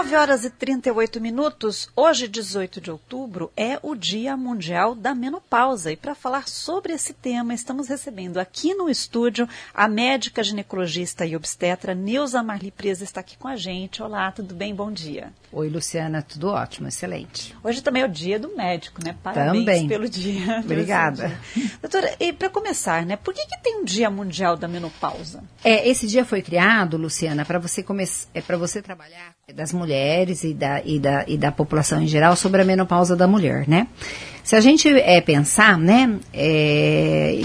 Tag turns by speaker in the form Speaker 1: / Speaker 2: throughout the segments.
Speaker 1: 9h38. Hoje, 18 de outubro, é o Dia Mundial da Menopausa. E para falar sobre esse tema, estamos recebendo aqui no estúdio a médica ginecologista e obstetra Neuza Marli Presa está aqui com a gente. Olá, tudo bem? Bom dia.
Speaker 2: Oi, Luciana, tudo ótimo, excelente.
Speaker 1: Hoje também é o dia do médico, né? Parabéns também pelo dia.
Speaker 2: Obrigada.
Speaker 1: Doutora, e para começar, né? Por que tem um Dia Mundial da Menopausa?
Speaker 2: Esse dia foi criado, Luciana, para você trabalhar das mulheres e da população em geral sobre a menopausa da mulher, né? Se a gente pensar, né, em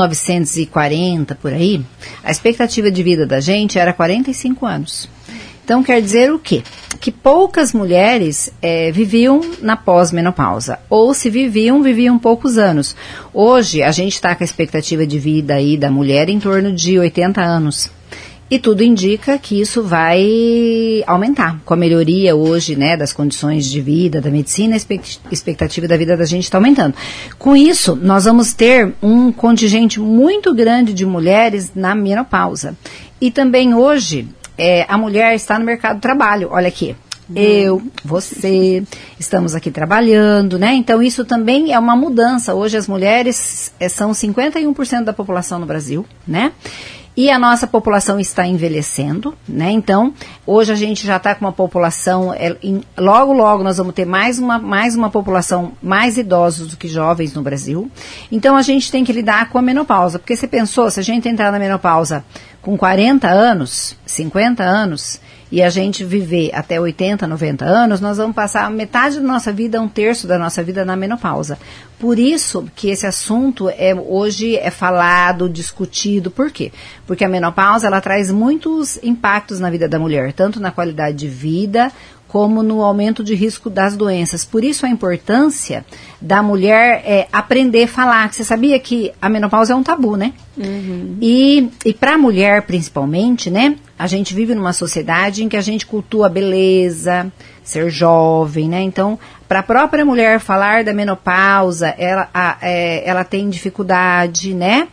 Speaker 2: 1940, por aí, a expectativa de vida da gente era 45 anos. Então, quer dizer o quê? Que poucas mulheres viviam na pós-menopausa. Ou se viviam poucos anos. Hoje, a gente está com a expectativa de vida aí da mulher em torno de 80 anos. E tudo indica que isso vai aumentar. Com a melhoria hoje, né, das condições de vida, da medicina, a expectativa da vida da gente está aumentando. Com isso, nós vamos ter um contingente muito grande de mulheres na menopausa. E também hoje, a mulher está no mercado do trabalho. Olha aqui. Eu, você, estamos aqui trabalhando, né? Então, isso também é uma mudança. Hoje, as mulheres são 51% da população no Brasil, né? E a nossa população está envelhecendo, né? Então, hoje a gente já está com uma população, logo nós vamos ter mais uma população mais idosos do que jovens no Brasil. Então, a gente tem que lidar com a menopausa. Porque você pensou, se a gente entrar na menopausa com 40 anos, 50 anos, e a gente viver até 80, 90 anos, nós vamos passar metade da nossa vida, 1/3 da nossa vida na menopausa. Por isso que esse assunto hoje é falado, discutido. Por quê? Porque a menopausa ela traz muitos impactos na vida da mulher, tanto na qualidade de vida, como no aumento de risco das doenças. Por isso a importância da mulher aprender a falar. Você sabia que a menopausa é um tabu, né? Uhum. E para a mulher, principalmente, né? A gente vive numa sociedade em que a gente cultua a beleza, ser jovem, né? Então, para a própria mulher falar da menopausa, ela tem dificuldade, né?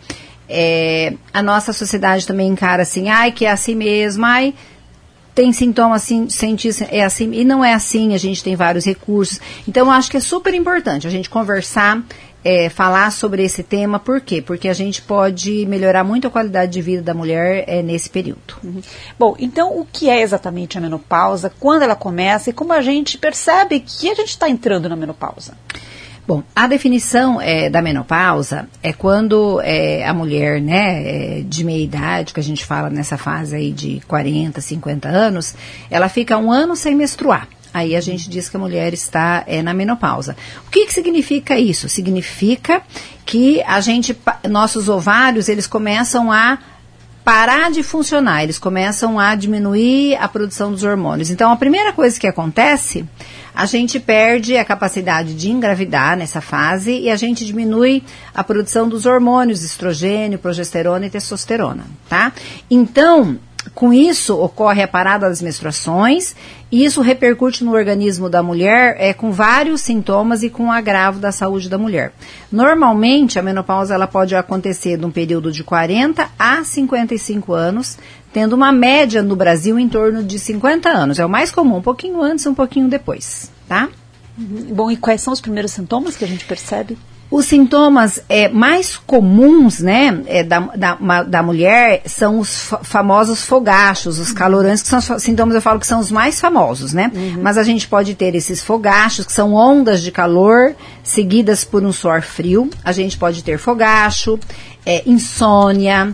Speaker 2: A nossa sociedade também encara assim, que é assim mesmo, tem sintomas assim, é assim, e não é assim, a gente tem vários recursos. Então, eu acho que é super importante a gente conversar, falar sobre esse tema. Por quê? Porque a gente pode melhorar muito a qualidade de vida da mulher nesse período.
Speaker 1: Uhum. Bom, então, o que é exatamente a menopausa, quando ela começa e como a gente percebe que a gente está entrando na menopausa?
Speaker 2: Bom, a definição da menopausa é quando a mulher, né, de meia idade, que a gente fala nessa fase aí de 40, 50 anos, ela fica 1 ano sem menstruar. Aí a gente diz que a mulher está na menopausa. O que significa isso? Significa que nossos ovários, eles começam a parar de funcionar, eles começam a diminuir a produção dos hormônios. Então, a primeira coisa que acontece, a gente perde a capacidade de engravidar nessa fase e a gente diminui a produção dos hormônios, estrogênio, progesterona e testosterona, tá? Então, com isso, ocorre a parada das menstruações e isso repercute no organismo da mulher com vários sintomas e com o agravo da saúde da mulher. Normalmente, a menopausa ela pode acontecer num período de 40 a 55 anos, tendo uma média no Brasil em torno de 50 anos. É o mais comum, um pouquinho antes, um pouquinho depois, tá?
Speaker 1: Bom, e quais são os primeiros sintomas que a gente percebe?
Speaker 2: Os sintomas mais comuns, né, da mulher são os famosos fogachos, os calorantes, que são os sintomas, eu falo que são os mais famosos, né? Uhum. Mas a gente pode ter esses fogachos, que são ondas de calor seguidas por um suor frio. A gente pode ter fogacho, insônia,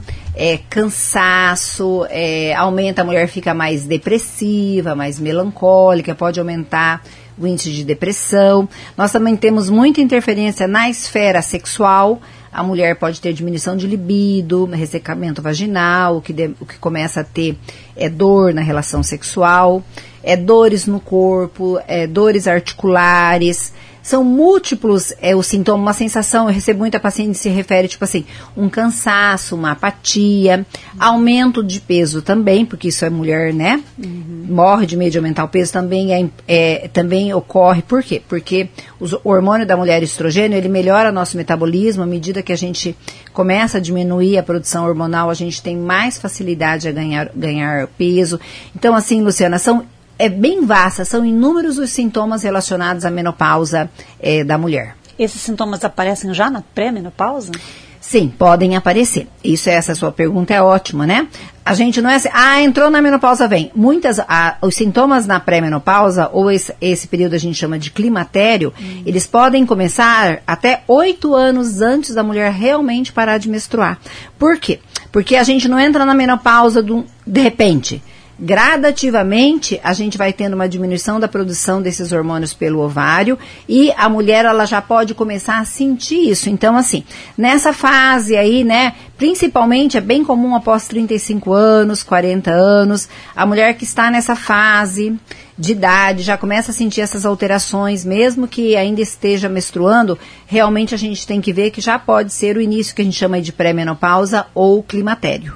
Speaker 2: cansaço, aumenta, a mulher fica mais depressiva, mais melancólica, pode aumentar o índice de depressão. Nós também temos muita interferência na esfera sexual. A mulher pode ter diminuição de libido, ressecamento vaginal, o que começa a ter dor na relação sexual, dores no corpo, dores articulares. São múltiplos os sintomas, uma sensação, eu recebo muita paciente que se refere, tipo assim, um cansaço, uma apatia, aumento de peso também, porque isso é mulher, né? Uhum. Morre de medo de aumentar o peso, também também ocorre, por quê? Porque o hormônio da mulher, estrogênio, ele melhora nosso metabolismo, à medida que a gente começa a diminuir a produção hormonal, a gente tem mais facilidade a ganhar peso. Então, assim, Luciana, são é bem vasta, são inúmeros os sintomas relacionados à menopausa da mulher.
Speaker 1: Esses sintomas aparecem já na pré-menopausa?
Speaker 2: Sim, podem aparecer. Essa sua pergunta é ótima, né? A gente não é assim, entrou na menopausa, vem. Os sintomas na pré-menopausa, ou esse período a gente chama de climatério, eles podem começar até 8 anos antes da mulher realmente parar de menstruar. Por quê? Porque a gente não entra na menopausa de repente. Gradativamente, a gente vai tendo uma diminuição da produção desses hormônios pelo ovário e a mulher, ela já pode começar a sentir isso. Então, assim, nessa fase aí, né, principalmente é bem comum após 35 anos, 40 anos, a mulher que está nessa fase de idade já começa a sentir essas alterações, mesmo que ainda esteja menstruando, realmente a gente tem que ver que já pode ser o início que a gente chama de pré-menopausa ou climatério.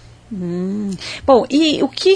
Speaker 1: Bom, e que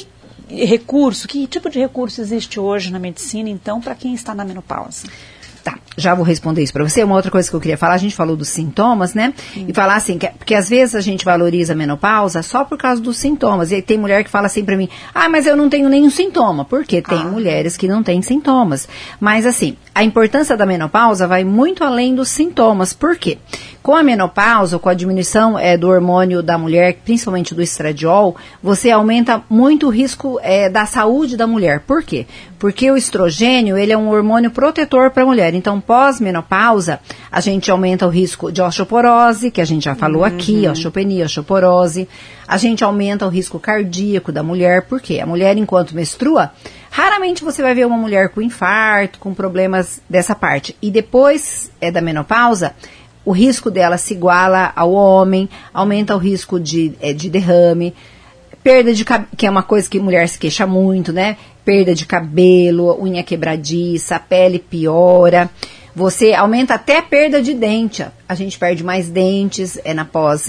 Speaker 1: tipo de recurso existe hoje na medicina, então, para quem está na menopausa?
Speaker 2: Tá, já vou responder isso para você. Uma outra coisa que eu queria falar, a gente falou dos sintomas, né? E falar assim, porque às vezes a gente valoriza a menopausa só por causa dos sintomas. E aí tem mulher que fala assim para mim, mas eu não tenho nenhum sintoma. Porque tem mulheres que não têm sintomas. Mas assim, a importância da menopausa vai muito além dos sintomas. Por quê? Com a menopausa, com a diminuição do hormônio da mulher, principalmente do estradiol, você aumenta muito o risco da saúde da mulher. Por quê? Porque o estrogênio, ele é um hormônio protetor para a mulher. Então, pós-menopausa, a gente aumenta o risco de osteoporose, que a gente já falou aqui, osteopenia, osteoporose. A gente aumenta o risco cardíaco da mulher. Por quê? A mulher, enquanto menstrua, raramente você vai ver uma mulher com infarto, com problemas dessa parte. E depois da menopausa, o risco dela se iguala ao homem, aumenta o risco de derrame, perda de cabelo, que é uma coisa que mulher se queixa muito, né? Perda de cabelo, unha quebradiça, a pele piora. Você aumenta até a perda de dente. A gente perde mais dentes na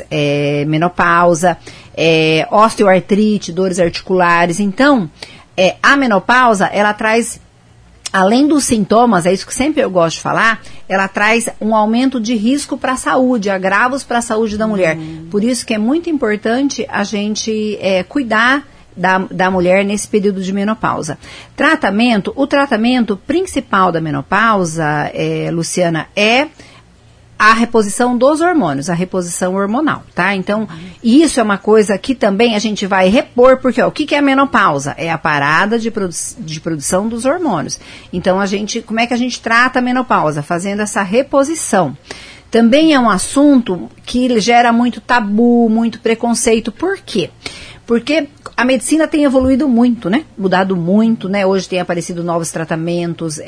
Speaker 2: pós-menopausa, osteoartrite, dores articulares. Então, a menopausa, ela traz, além dos sintomas, é isso que sempre eu gosto de falar, ela traz um aumento de risco para a saúde, agravos para a saúde da mulher. Por isso que é muito importante a gente cuidar da mulher nesse período de menopausa. O tratamento principal da menopausa, Luciana, é a reposição dos hormônios, a reposição hormonal, tá? Então, isso é uma coisa que também a gente vai repor, porque o que é a menopausa? É a parada de produção dos hormônios. Então, como é que a gente trata a menopausa? Fazendo essa reposição. Também é um assunto que gera muito tabu, muito preconceito. Por quê? Porque a medicina tem evoluído muito, né? Mudado muito, né? Hoje tem aparecido novos tratamentos,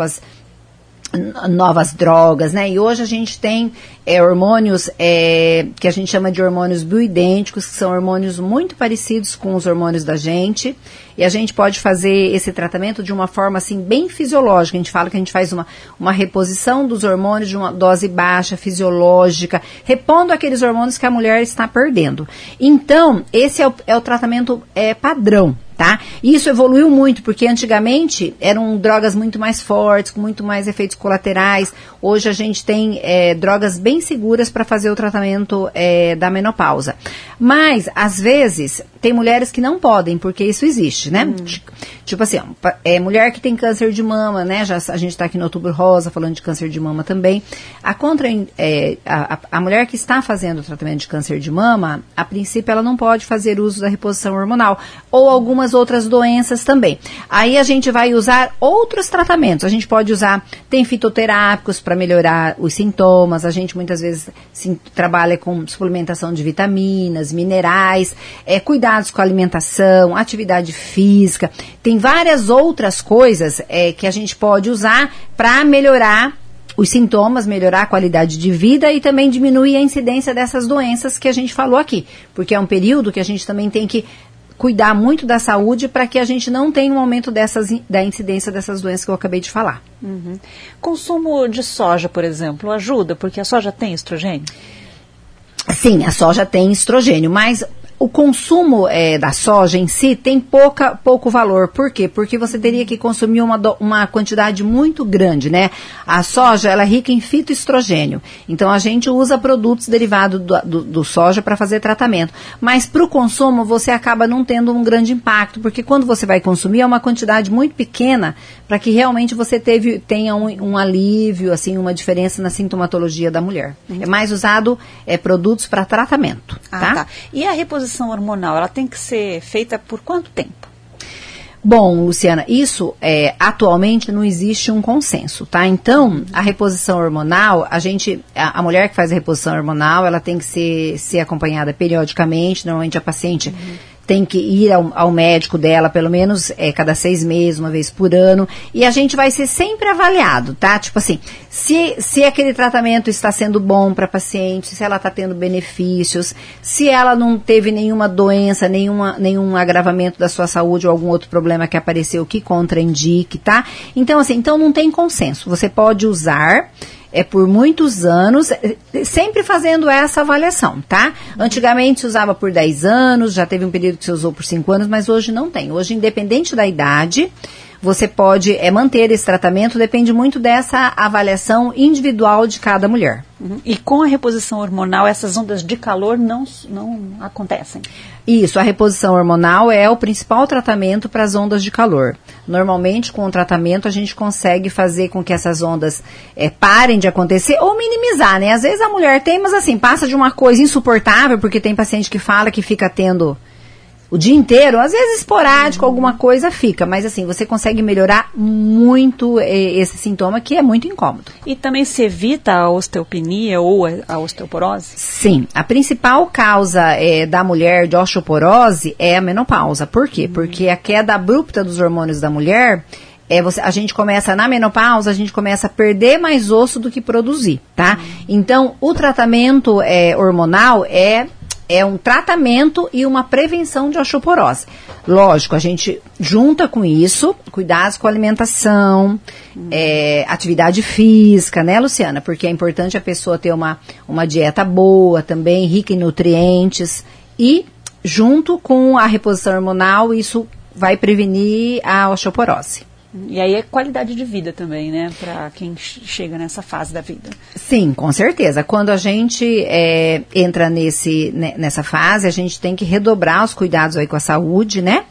Speaker 2: novas drogas, né? E hoje a gente tem hormônios que a gente chama de hormônios bioidênticos, que são hormônios muito parecidos com os hormônios da gente, e a gente pode fazer esse tratamento de uma forma assim bem fisiológica. A gente fala que a gente faz uma reposição dos hormônios de uma dose baixa, fisiológica, repondo aqueles hormônios que a mulher está perdendo. Então, esse é o tratamento padrão. Tá? Isso evoluiu muito, porque antigamente eram drogas muito mais fortes, com muito mais efeitos colaterais. Hoje a gente tem drogas bem seguras para fazer o tratamento da menopausa. Mas, às vezes, tem mulheres que não podem, porque isso existe, né? Tipo assim, mulher que tem câncer de mama, né? A gente está aqui no Outubro Rosa falando de câncer de mama também. A mulher que está fazendo o tratamento de câncer de mama, a princípio ela não pode fazer uso da reposição hormonal, ou algumas outras doenças também. Aí a gente vai usar outros tratamentos. A gente pode usar, tem fitoterápicos para melhorar os sintomas. A gente muitas vezes trabalha com suplementação de vitaminas, minerais, cuidados com a alimentação, atividade física. Tem várias outras coisas que a gente pode usar para melhorar os sintomas, melhorar a qualidade de vida e também diminuir a incidência dessas doenças que a gente falou aqui. Porque é um período que a gente também tem que cuidar muito da saúde para que a gente não tenha um aumento da incidência dessas doenças que eu acabei de falar.
Speaker 1: Consumo de soja, por exemplo, ajuda? Porque a soja tem estrogênio?
Speaker 2: Sim, a soja tem estrogênio, mas o consumo da soja em si tem pouco valor. Por quê? Porque você teria que consumir uma quantidade muito grande, né? A soja, ela é rica em fitoestrogênio. Então, a gente usa produtos derivados do soja para fazer tratamento. Mas, para o consumo, você acaba não tendo um grande impacto, porque quando você vai consumir, é uma quantidade muito pequena para que realmente você tenha um alívio, assim, uma diferença na sintomatologia da mulher. É mais usado produtos para tratamento, tá?
Speaker 1: E a reposição hormonal, ela tem que ser feita por quanto tempo?
Speaker 2: Bom, Luciana, isso atualmente não existe um consenso, tá? Então, a reposição hormonal, a mulher que faz a reposição hormonal, ela tem que ser acompanhada periodicamente, normalmente a paciente tem que ir ao médico dela, pelo menos cada 6 meses, uma vez por ano, e a gente vai ser sempre avaliado, tá? Tipo assim, se aquele tratamento está sendo bom para a paciente, se ela está tendo benefícios, se ela não teve nenhuma doença, nenhum agravamento da sua saúde ou algum outro problema que apareceu que contraindique, tá? Então, assim, não tem consenso. Você pode usar por muitos anos, sempre fazendo essa avaliação, tá? Antigamente se usava por 10 anos, já teve um período que se usou por 5 anos, mas hoje não tem. Hoje, independente da idade, você pode manter esse tratamento, depende muito dessa avaliação individual de cada mulher.
Speaker 1: E com a reposição hormonal, essas ondas de calor não acontecem?
Speaker 2: Isso, a reposição hormonal é o principal tratamento para as ondas de calor. Normalmente, com o tratamento, a gente consegue fazer com que essas ondas parem de acontecer ou minimizar, né? Às vezes a mulher tem, mas assim, passa de uma coisa insuportável, porque tem paciente que fala que fica tendo o dia inteiro, às vezes esporádico, alguma coisa fica, mas assim, você consegue melhorar muito esse sintoma que é muito incômodo.
Speaker 1: E também se evita a osteopenia ou a osteoporose?
Speaker 2: Sim, a principal causa da mulher de osteoporose é a menopausa. Por quê? Porque a queda abrupta dos hormônios da mulher, a gente começa na menopausa, a gente começa a perder mais osso do que produzir, tá? Então, o tratamento hormonal é um tratamento e uma prevenção de osteoporose. Lógico, a gente junta com isso, cuidados com a alimentação, atividade física, né, Luciana? Porque é importante a pessoa ter uma dieta boa também, rica em nutrientes. E, junto com a reposição hormonal, isso vai prevenir a osteoporose.
Speaker 1: E aí é qualidade de vida também, né? Para quem chega nessa fase da vida.
Speaker 2: Sim, com certeza. Quando a gente entra nessa fase, a gente tem que redobrar os cuidados aí com a saúde, né?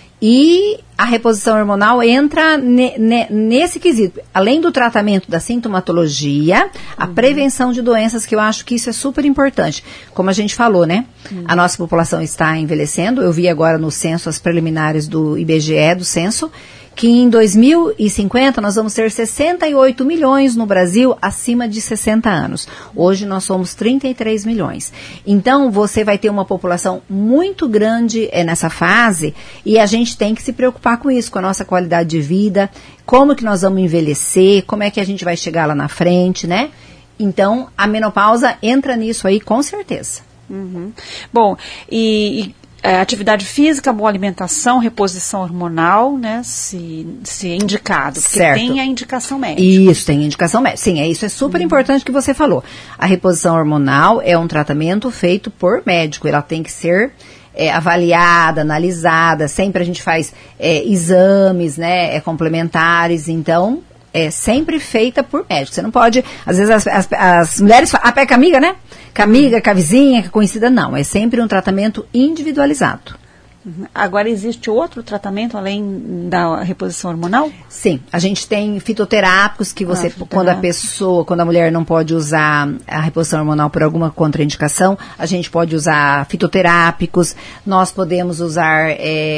Speaker 2: E a reposição hormonal entra nesse quesito. Além do tratamento da sintomatologia, a prevenção de doenças, que eu acho que isso é super importante. Como a gente falou, né? A nossa população está envelhecendo. Eu vi agora no censo, as preliminares do IBGE, do censo, que em 2050 nós vamos ter 68 milhões no Brasil acima de 60 anos. Hoje nós somos 33 milhões. Então você vai ter uma população muito grande nessa fase e a gente tem que se preocupar com isso, com a nossa qualidade de vida, como que nós vamos envelhecer, como é que a gente vai chegar lá na frente, né? Então a menopausa entra nisso aí com certeza.
Speaker 1: Bom, atividade física, boa alimentação, reposição hormonal, né, se indicado, porque certo. Tem a indicação médica.
Speaker 2: Isso, tem indicação médica. Sim, isso é super importante que você falou. A reposição hormonal é um tratamento feito por médico, ela tem que ser avaliada, analisada, sempre a gente faz exames, né, complementares, então é sempre feita por médico. Você não pode, às vezes as mulheres falam, pé com a amiga, né? Com a amiga, com a vizinha, com a conhecida, não. É sempre um tratamento individualizado.
Speaker 1: Agora, existe outro tratamento além da reposição hormonal?
Speaker 2: Sim, a gente tem fitoterápicos que você, quando a mulher não pode usar a reposição hormonal por alguma contraindicação, a gente pode usar fitoterápicos, nós podemos usar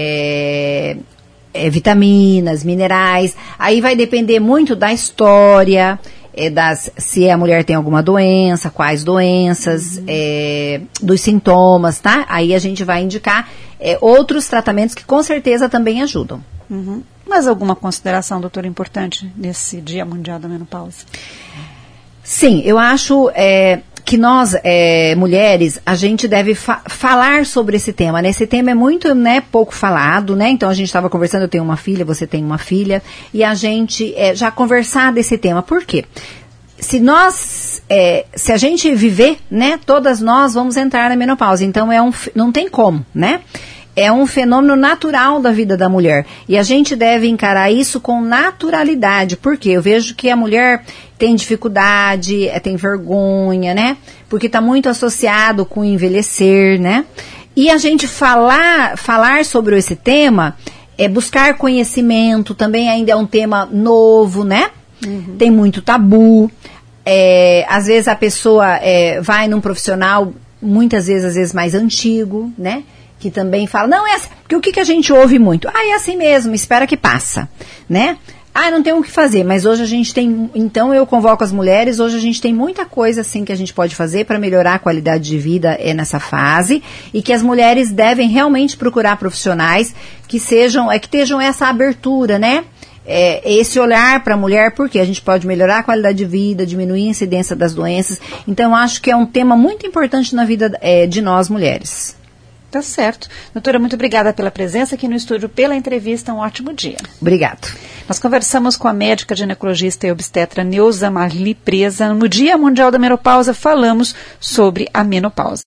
Speaker 2: vitaminas, minerais, aí vai depender muito da história, se a mulher tem alguma doença, quais doenças, dos sintomas, tá? Aí a gente vai indicar outros tratamentos que com certeza também ajudam.
Speaker 1: Mas alguma consideração, doutora, importante nesse Dia Mundial da Menopausa?
Speaker 2: Sim, eu acho que nós, mulheres, a gente deve falar sobre esse tema, né? Esse tema é muito, né, pouco falado, né? Então, a gente estava conversando, eu tenho uma filha, você tem uma filha, e a gente já conversar desse tema. Por quê? se a gente viver, né, todas nós vamos entrar na menopausa. Então, não tem como, né? É um fenômeno natural da vida da mulher. E a gente deve encarar isso com naturalidade. Por quê? Eu vejo que a mulher tem dificuldade, tem vergonha, né? Porque está muito associado com envelhecer, né? E a gente falar sobre esse tema, buscar conhecimento, também ainda é um tema novo, né? Uhum. Tem muito tabu. Às vezes a pessoa vai num profissional, muitas vezes, às vezes mais antigo, né? Que também fala, não, é assim, porque o que a gente ouve muito? É assim mesmo, espera que passa, né? Não tem o que fazer, mas hoje a gente tem, então eu convoco as mulheres, hoje a gente tem muita coisa assim que a gente pode fazer para melhorar a qualidade de vida nessa fase, e que as mulheres devem realmente procurar profissionais que estejam essa abertura, né? Esse olhar para a mulher, porque a gente pode melhorar a qualidade de vida, diminuir a incidência das doenças. Então, eu acho que é um tema muito importante na vida de nós mulheres.
Speaker 1: Tá certo. Doutora, muito obrigada pela presença aqui no estúdio, pela entrevista. Um ótimo dia.
Speaker 2: Obrigado.
Speaker 1: Nós conversamos com a médica ginecologista e obstetra Neuza Marli Presa. No Dia Mundial da Menopausa, falamos sobre a menopausa.